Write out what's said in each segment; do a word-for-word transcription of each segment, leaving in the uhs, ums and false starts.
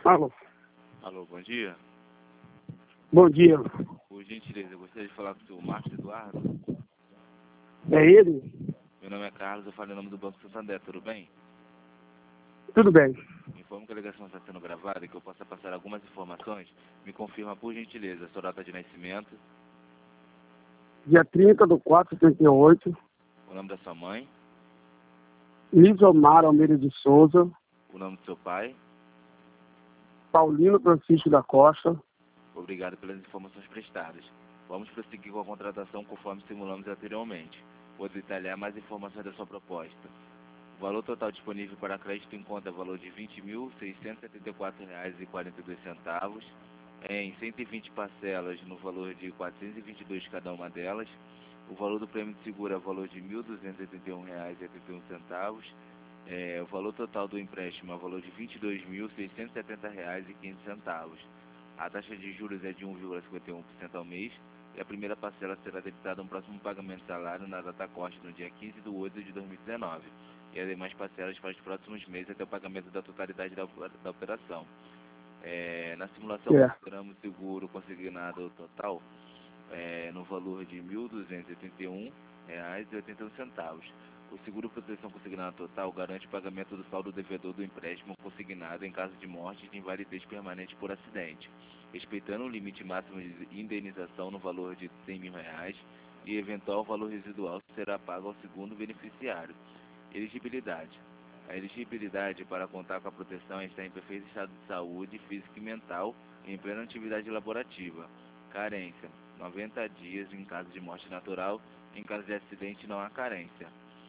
Alô. Alô, bom dia. Bom dia. Por gentileza, eu gostaria de falar com o senhor Marcos Eduardo. É ele? Meu nome é Carlos, eu falo em nome do Banco Santander, tudo bem? Tudo bem. Informo que a ligação está sendo gravada e que eu possa passar algumas informações. Me confirma, por gentileza, a sua data de nascimento, Dia trinta do quatro de oitenta e oito. o nome da sua mãe, Lisomar Almeida de Souza. o nome do seu pai. Paulino Francisco da Costa. Obrigado pelas informações prestadas. Vamos prosseguir com a contratação conforme simulamos anteriormente. Vou detalhar mais informações da sua proposta. O valor total disponível para crédito em conta é o valor de vinte mil seiscentos e setenta e quatro reais e quarenta e dois centavos, em cento e vinte parcelas no valor de quatrocentos e vinte e dois cada uma delas. O valor do prêmio de seguro é o valor de mil duzentos e oitenta e um reais e oitenta e um centavos. É, o valor total do empréstimo é o valor de vinte e dois mil seiscentos e setenta reais e quinhentos centavos. A taxa de juros é de um vírgula cinquenta e um por cento ao mês e a primeira parcela será debitada no próximo pagamento de salário na data corte no dia quinze de oito de dois mil e dezenove. E as demais parcelas para os próximos meses até o pagamento da totalidade da, da operação. É, na simulação, É. consideramos seguro consignado total é, no valor de mil duzentos e oitenta e um reais e oitenta e um centavos. O seguro proteção consignado total garante o pagamento do saldo devedor do empréstimo consignado em caso de morte e de invalidez permanente por acidente, respeitando o limite máximo de indenização no valor de cem mil reais e eventual valor residual será pago ao segundo beneficiário. Elegibilidade. A elegibilidade para contar com a proteção é estar em perfeito estado de saúde, física e mental e em plena atividade laborativa. Carência. noventa dias em caso de morte natural, em caso de acidente não há carência.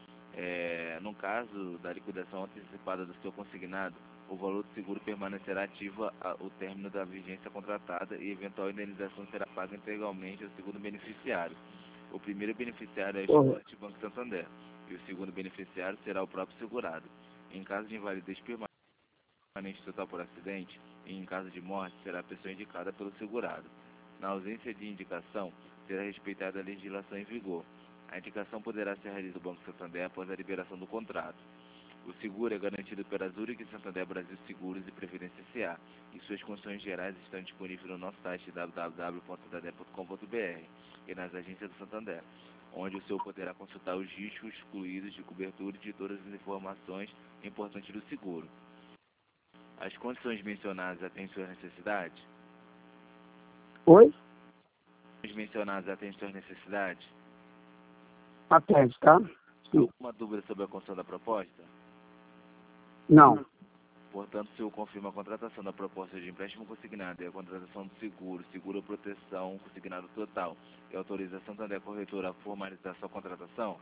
É, no caso da liquidação antecipada do seu consignado, o valor do seguro permanecerá ativo ao término da vigência contratada e eventual indenização será paga integralmente ao segundo beneficiário. O primeiro beneficiário é o Correto. estudante Banco Santander e o segundo beneficiário será o próprio segurado. Em caso de invalidez permanente total por acidente e em caso de morte, será a pessoa indicada pelo segurado. Na ausência de indicação, será respeitada a legislação em vigor. A indicação poderá ser realizada do Banco Santander após a liberação do contrato. O seguro é garantido pela Zurich Santander Brasil Seguros e Previdência S A e suas condições gerais estão disponíveis no nosso site w w w ponto santander ponto com ponto b r e nas agências do Santander, onde o senhor poderá consultar os riscos excluídos de cobertura e de todas as informações importantes do seguro. As condições mencionadas atendem suas necessidades? Oi? As mencionadas atendem suas necessidades? Atende, tá? Sim. Alguma dúvida sobre a construção da proposta? Não. Portanto, o senhor confirma a contratação da proposta de empréstimo consignado e a contratação do seguro, seguro proteção consignado total e autorização da corretora a formalizar sua contratação?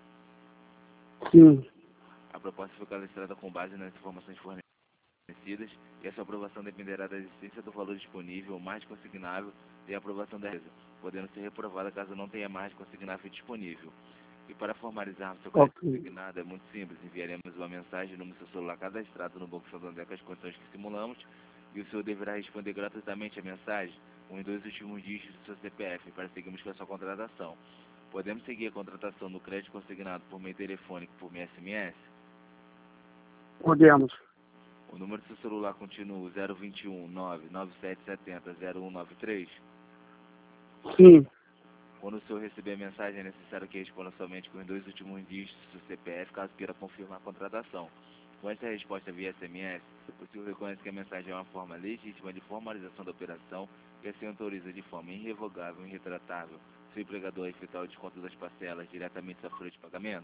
Sim. A proposta foi cadastrada com base nas informações fornecidas e a sua aprovação dependerá da existência do valor disponível, margem consignável e a aprovação da empresa, podendo ser reprovada caso não tenha margem consignável disponível. E para formalizarmos seu crédito Ok. consignado é muito simples, enviaremos uma mensagem no seu celular cadastrado no Banco Santander com as condições que simulamos e o senhor deverá responder gratuitamente a mensagem com os dois últimos dígitos do seu C P F para seguirmos com a sua contratação. Podemos seguir a contratação do crédito consignado por meio telefônico por meio S M S? Podemos. O número do seu celular continua o zero dois um nove nove sete sete zero zero um nove três? Sim. Quando o senhor receber a mensagem, é necessário que responda somente com os dois últimos dígitos do C P F, caso queira confirmar a contratação. Com essa resposta via S M S, o senhor reconhece que a mensagem é uma forma legítima de formalização da operação e assim autoriza de forma irrevogável e irretratável seu empregador a efetuar o desconto das parcelas diretamente da folha de pagamento?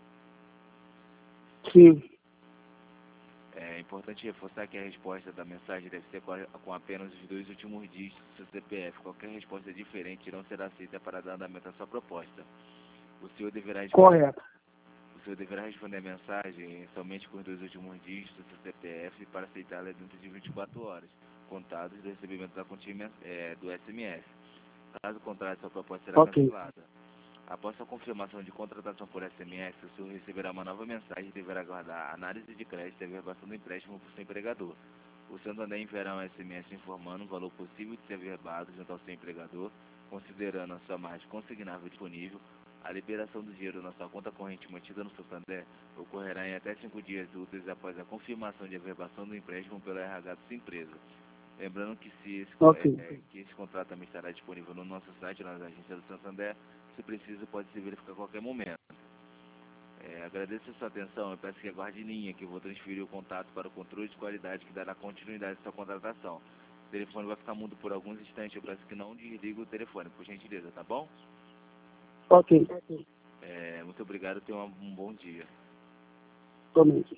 Sim. É importante reforçar que a resposta da mensagem deve ser com apenas os dois últimos dígitos do seu C P F. Qualquer resposta diferente não será aceita para dar andamento à sua proposta. O senhor deverá responder, Correto. o senhor deverá responder a mensagem somente com os dois últimos dígitos do seu C P F para aceitá-la dentro de vinte e quatro horas, contados do recebimento da quantia é, do S M S. Caso contrário, sua proposta será Ok. cancelada. Após a confirmação de contratação por S M S, o senhor receberá uma nova mensagem e deverá aguardar a análise de crédito e a averbação do empréstimo por seu empregador. O Santander enviará um S M S informando o valor possível de ser averbado junto ao seu empregador, considerando a sua margem consignável disponível, A liberação do dinheiro na sua conta corrente mantida no Santander ocorrerá em até cinco dias úteis após a confirmação de averbação do empréstimo pelo R H da sua empresa. Lembrando que, se esse, Ok. é, que esse contrato também estará disponível no nosso site, nas agências do Santander. Se preciso, pode se verificar a qualquer momento. É, agradeço a sua atenção e peço que aguarde em linha, que eu vou transferir o contato para o controle de qualidade que dará continuidade à sua contratação. O telefone vai ficar mudo por alguns instantes, eu peço que não desligue o telefone, por gentileza, tá bom? Ok. É, muito obrigado, tenha um, um bom dia. Somente.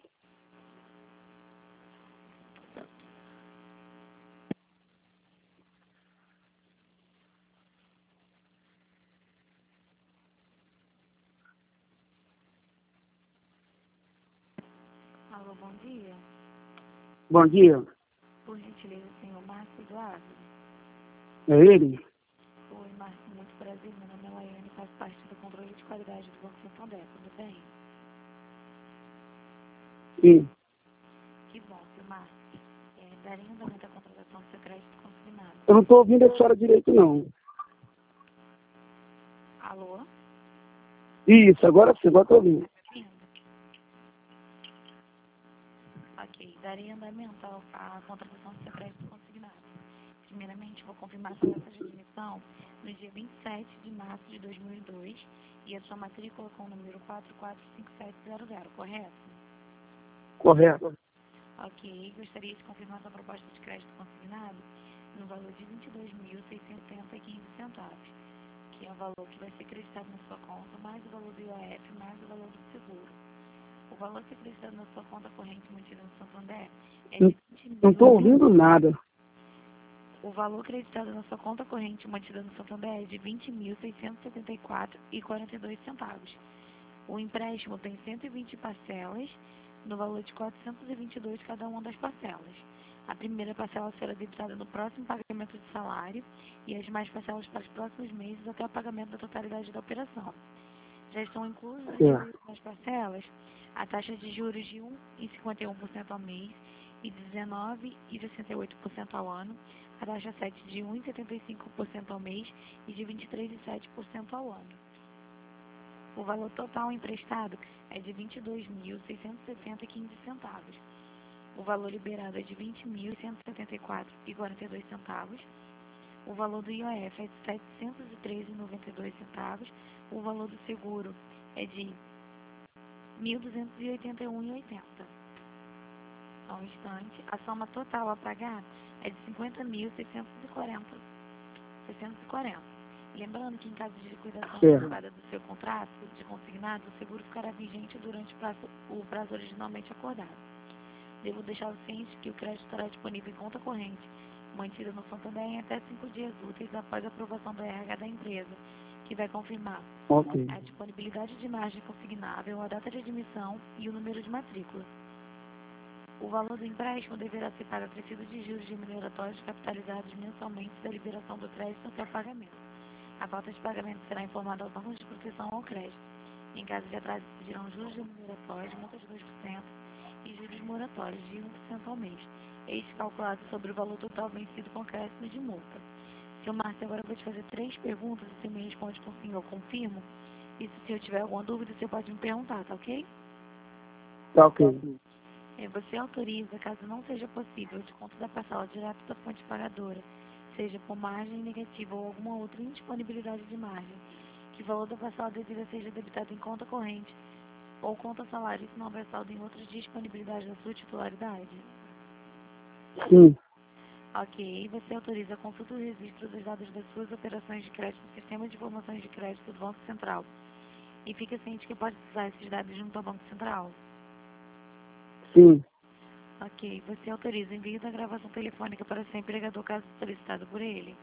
Alô, bom dia. Bom dia. Por gentileza, senhor Márcio Eduardo. É ele? Oi, Márcio, muito prazer. Meu nome é Laiane, faço parte do controle de qualidade do Banco Santander, tudo bem? Sim. Que bom, senhor Márcio. É, daria andamento à contratação do seu crédito consignado. Eu não estou ouvindo a senhora direito, não. Alô? Isso, agora sim, agora estou ouvindo. Sim. Ok, daria andamento à à contratação do seu crédito consignado. Primeiramente, vou confirmar sua data de admissão no dia vinte e sete de março de dois mil e dois e a sua matrícula com o número quatro quatro cinco sete zero zero, correto? Correto. Ok, gostaria de confirmar sua proposta de crédito consignado no valor de vinte e dois mil seiscentos e setenta e quinze centavos, que é o valor que vai ser acreditado na sua conta, mais o valor do I O F, mais o valor do seguro. O valor a ser acreditado na sua conta corrente mantida no Santander é de vinte Não estou mil. ouvindo nada. O valor acreditado na sua conta corrente mantida no Santander é de vinte mil seiscentos e setenta e quatro reais e quarenta e dois centavos. O empréstimo tem cento e vinte parcelas, no valor de quatrocentos e vinte e dois cada uma das parcelas. A primeira parcela será debitada no próximo pagamento de salário e as demais parcelas para os próximos meses até o pagamento da totalidade da operação. Já estão inclusos É. nas parcelas a taxa de juros de um vírgula cinquenta e um por cento ao mês e dezenove vírgula sessenta e oito por cento ao ano, a taxa sete de um vírgula setenta e cinco por cento ao mês e de vinte e três vírgula sete por cento ao ano. O valor total emprestado é de vinte e dois mil seiscentos e setenta e quinze centavos. O valor liberado é de vinte mil cento e setenta e quatro reais e quarenta e dois centavos. O valor do I O F é de setecentos e treze reais e noventa e dois centavos. O valor do seguro é de mil duzentos e oitenta e um reais e oitenta centavos. Só um instante. A soma total a pagar é de cinquenta mil seiscentos e quarenta reais. Lembrando que, em caso de liquidação Certo. antecipada do seu contrato de consignado, o seguro ficará vigente durante o prazo, o prazo originalmente acordado. Devo deixá-lo ciente que o crédito estará disponível em conta corrente, mantida no Santander em até cinco dias úteis após a aprovação do R H da empresa, que vai confirmar Ok. a disponibilidade de margem consignável, a data de admissão e o número de matrícula. O valor do empréstimo deverá ser pago acrescido de juros remuneratórios capitalizados mensalmente da liberação do crédito até o pagamento. A falta de pagamento será informada aos órgãos de proteção ao crédito. Em caso de atraso, exigirão juros remuneratórios, multa de dois por cento e juros moratórios de um por cento ao mês, este calculado sobre o valor total vencido com acréscimo de multa. Seu Márcio, agora eu vou te fazer três perguntas e você me responde com sim ou confirmo. E se eu tiver alguma dúvida, você pode me perguntar, tá ok? Tá ok. É, você autoriza, caso não seja possível, o desconto da parcela direto da fonte pagadora, seja por margem negativa ou alguma outra indisponibilidade de margem, que o valor da parcela devida seja debitado em conta corrente ou conta salário se não houver saldo em outras disponibilidades da sua titularidade? Sim. Ok. Você autoriza a consulta do registro dos dados das suas operações de crédito no Sistema de Informações de Crédito do Banco Central e fica ciente que pode usar esses dados junto ao Banco Central? Sim. Ok. Você autoriza o envio da gravação telefônica para seu empregador caso solicitado por ele?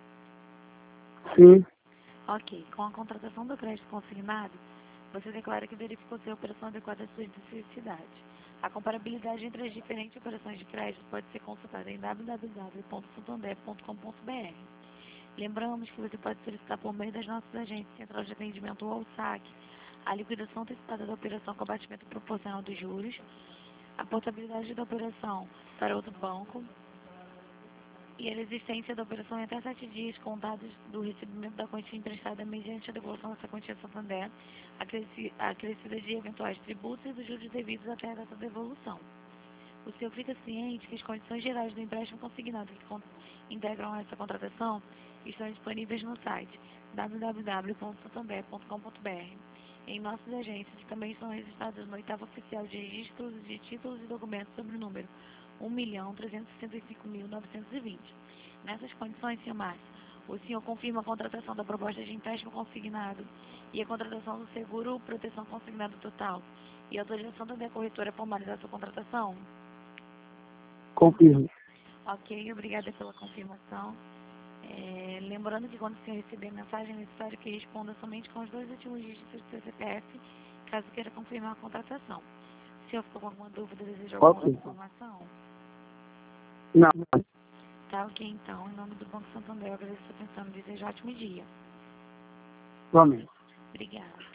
Sim. Ok. Com a contratação do crédito consignado, você declara que verificou se a operação adequada às suas necessidades. A comparabilidade entre as diferentes operações de crédito pode ser consultada em w w w ponto santander ponto com ponto b r. Lembramos que você pode solicitar por meio das nossas agências Central de Atendimento ou S A C a liquidação antecipada da operação com abatimento proporcional dos juros, a portabilidade da operação para outro banco, e a existência da operação em até sete dias contados do recebimento da quantia emprestada mediante a devolução dessa quantia a Santander, acresci- acrescida de eventuais tributos e dos juros devidos até a data da devolução. O senhor fica ciente que as condições gerais do empréstimo consignado que con- integram essa contratação estão disponíveis no site w w w ponto santander ponto com ponto b r. Em nossas agências também estão registradas no oitavo oficial de registros de títulos e documentos sobre o número um milhão trezentos e sessenta e cinco mil novecentos e vinte. Nessas condições, senhor Márcio, o senhor confirma a contratação da proposta de empréstimo consignado e a contratação do seguro proteção consignado total e a autorização da corretora a formalizar sua contratação? Confirmo. Ok, obrigada pela confirmação. É, lembrando que quando o senhor receber a mensagem, é necessário que responda somente com os dois últimos dígitos do seu C P F, caso queira confirmar a contratação. O senhor ficou com alguma dúvida, deseja alguma Ok. outra informação? Não. Tá ok, então. Em nome do Banco Santander, eu agradeço a sua atenção e desejo um ótimo dia. Igualmente. Obrigada.